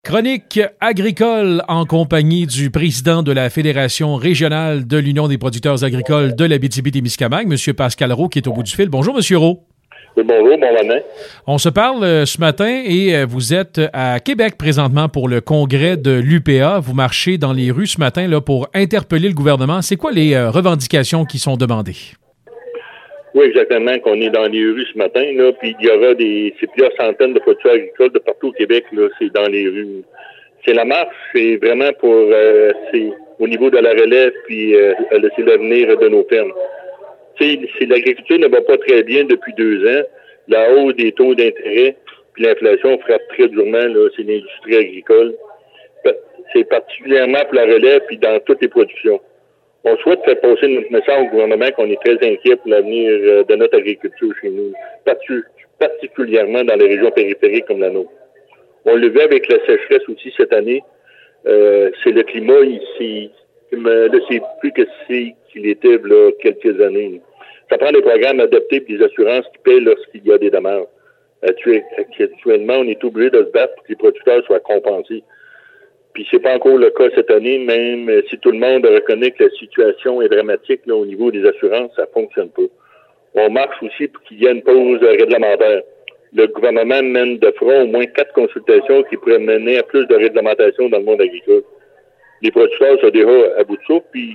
Chronique agricole en compagnie du président de la Fédération régionale de l'Union des producteurs agricoles de l'Abitibi-Témiscamingue, M. Pascal Roux, qui est au bout du fil. Bonjour, M. Roux. Oui, bonjour, bon matin. On se parle ce matin et vous êtes à Québec présentement pour le congrès de l'UPA. Vous marchez dans les rues ce matin là, pour interpeller le gouvernement. C'est quoi les revendications qui sont demandées? Oui, exactement, qu'on est dans les rues ce matin, là, puis il y aura c'est plusieurs centaines de producteurs agricoles de partout au Québec, là, c'est dans les rues. C'est la marche, c'est vraiment pour, c'est au niveau de la relève, puis c'est l'avenir de nos fermes. Si l'agriculture ne va pas très bien depuis 2 ans, la hausse des taux d'intérêt, puis l'inflation frappe très durement, là, c'est l'industrie agricole. C'est particulièrement pour la relève, puis dans toutes les productions. On souhaite faire passer notre message au gouvernement qu'on est très inquiet pour l'avenir de notre agriculture chez nous, particulièrement dans les régions périphériques comme la nôtre. On le vit avec la sécheresse aussi cette année. C'est le climat ici. Là, c'est plus que qu'il était là, quelques années. Ça prend des programmes adaptés et des assurances qui paient lorsqu'il y a des dommages. Actuellement, on est obligé de se battre pour que les producteurs soient compensés. Puis c'est pas encore le cas cette année, même si tout le monde reconnaît que la situation est dramatique là, au niveau des assurances, ça fonctionne pas. On marche aussi pour qu'il y ait une pause réglementaire. Le gouvernement mène de front au moins 4 consultations qui pourraient mener à plus de réglementation dans le monde agricole. Les producteurs sont déjà à bout de souffle, puis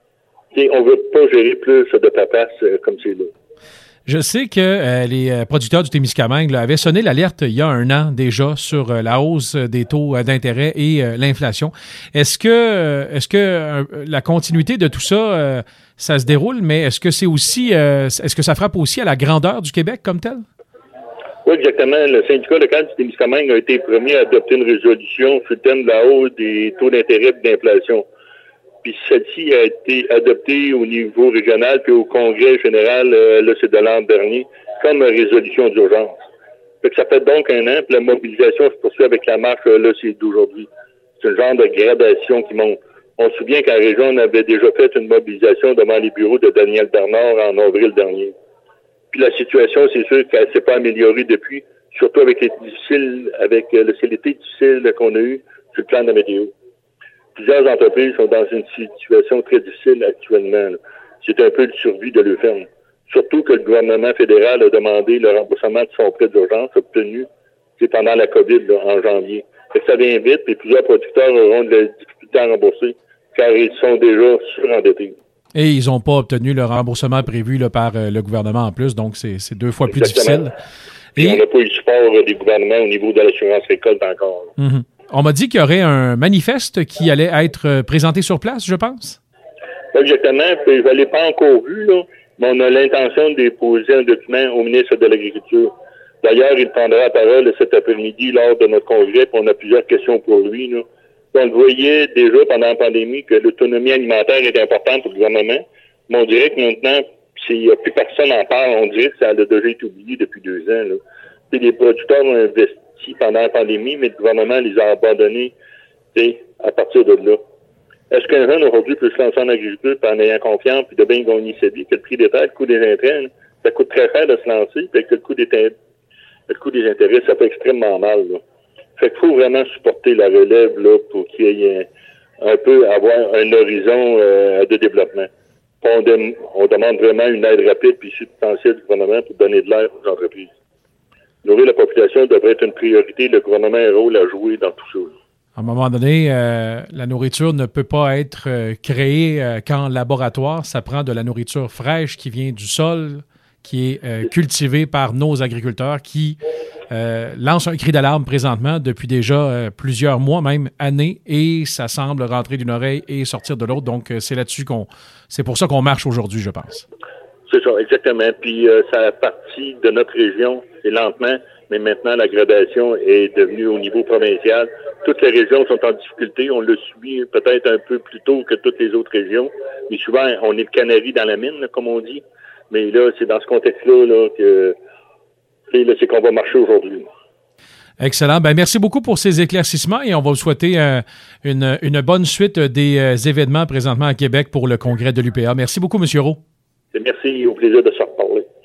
on veut pas gérer plus de papasses comme c'est là. Je sais que les producteurs du Témiscamingue avaient sonné l'alerte il y a 1 an déjà sur la hausse des taux d'intérêt et l'inflation. Est-ce que la continuité de tout ça, ça se déroule, mais est-ce que c'est aussi, est-ce que ça frappe aussi à la grandeur du Québec comme tel? Oui, exactement. Le syndicat local du Témiscamingue a été le premier à adopter une résolution sur le thème de la hausse des taux d'intérêt et d'inflation. Puis celle-ci a été adoptée au niveau régional puis au congrès général, là, c'est de l'an dernier, comme résolution d'urgence. Fait que ça fait donc 1 an, puis la mobilisation se poursuit avec la marche, là, c'est d'aujourd'hui. C'est un genre de gradation qui monte. On se souvient qu'en région, on avait déjà fait une mobilisation devant les bureaux de Daniel Bernard en avril dernier. Puis la situation, c'est sûr qu'elle s'est pas améliorée depuis, surtout avec l'été difficile qu'on a eu sur le plan de la météo. Plusieurs entreprises sont dans une situation très difficile actuellement. Là. C'est un peu de survie de leur ferme. Surtout que le gouvernement fédéral a demandé le remboursement de son prêt d'urgence obtenu pendant la COVID là, en janvier. Fait que ça vient vite et plusieurs producteurs auront de la difficulté à rembourser car ils sont déjà surendettés. Et ils n'ont pas obtenu le remboursement prévu là, par le gouvernement en plus, donc c'est 2 fois plus difficile. Et on n'a pas eu le support des gouvernements au niveau de l'assurance récolte encore. Mm-hmm. On m'a dit qu'il y aurait un manifeste qui allait être présenté sur place, je pense. Exactement. Je ne l'ai pas encore vu, là, mais on a l'intention de déposer un document au ministre de l'Agriculture. D'ailleurs, il prendra la parole cet après-midi lors de notre congrès, puis on a plusieurs questions pour lui. Là. On le voyait déjà pendant la pandémie que l'autonomie alimentaire est importante pour le gouvernement, mais on dirait que maintenant, s'il n'y a plus personne en parle, on dirait que ça a déjà été oublié depuis 2 ans. Là. Les producteurs ont investi pendant la pandémie, mais le gouvernement les a abandonnés à partir de là. Est-ce qu'un jeune aujourd'hui peut se lancer en agriculture en ayant confiance et de bien gagner sa vie, que le prix des terres, le coût des intrants, ça coûte très cher de se lancer, puis que le coût des intérêts, ça fait extrêmement mal. Là. Fait qu'il faut vraiment supporter la relève là, pour qu'il y ait un peu avoir un horizon de développement. On demande vraiment une aide rapide et substantielle du gouvernement pour donner de l'air aux entreprises. Nourrir la population devrait être une priorité. Le gouvernement a un rôle à jouer dans tout ça. À un moment donné, la nourriture ne peut pas être créée qu'en laboratoire. Ça prend de la nourriture fraîche qui vient du sol, qui est cultivée par nos agriculteurs, qui lancent un cri d'alarme présentement depuis déjà plusieurs mois, même années, et ça semble rentrer d'une oreille et sortir de l'autre. Donc, c'est pour ça qu'on marche aujourd'hui, je pense. C'est ça, exactement. Puis ça a parti de notre région, c'est lentement, mais maintenant la gradation est devenue au niveau provincial. Toutes les régions sont en difficulté. On le suit peut-être un peu plus tôt que toutes les autres régions, mais souvent on est le canari dans la mine, là, comme on dit. Mais là, c'est dans ce contexte-là là, que c'est qu'on va marcher aujourd'hui. Excellent. Ben, merci beaucoup pour ces éclaircissements et on va vous souhaiter une bonne suite des événements présentement à Québec pour le congrès de l'UPA. Merci beaucoup, M. Roux. Merci, au plaisir de se reparler.